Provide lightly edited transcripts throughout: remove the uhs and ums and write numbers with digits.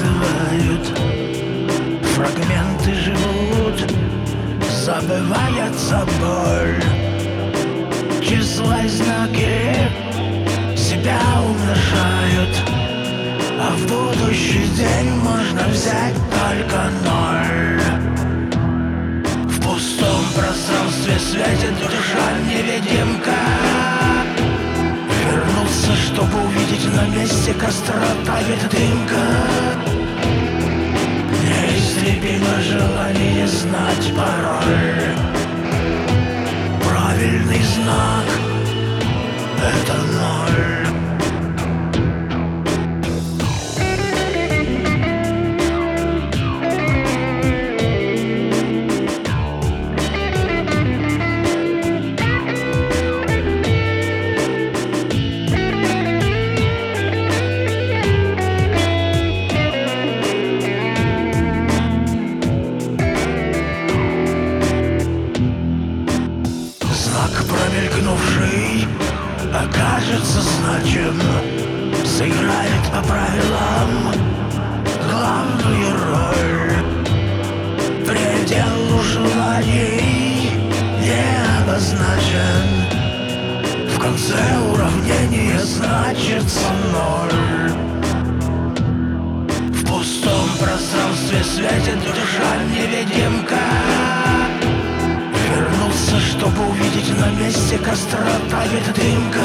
называют. Фрагменты живут, забывается боль. Числа и знаки себя умножают, а в будущий день можно взять только ноль. В пустом пространстве светит душа-невидимка. Вернуться, чтобы увидеть на месте костра тает дымка. Неистребимо желание знать пароль. Правильный знак — это ноль. Знак, промелькнувший, окажется значим, сыграет по правилам главную роль. Предел желаний не обозначен, в конце уравнения значится ноль. В пустом пространстве светит душа-невидимка. Вернуться, чтобы увидеть на месте костра тает дымка.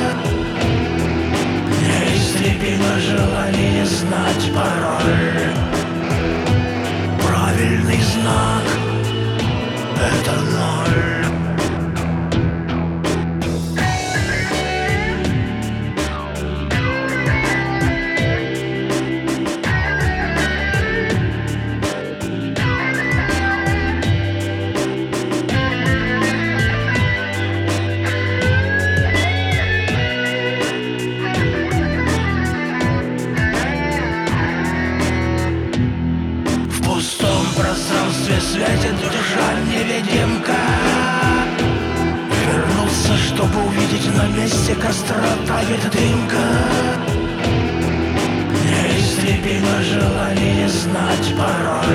Неистребимо желание знать пароль. Правильный знак — это ноль. В пустом пространстве светит душа-невидимка. Вернуться, чтобы увидеть на месте костра тает дымка. Неистребимо желание знать пароль.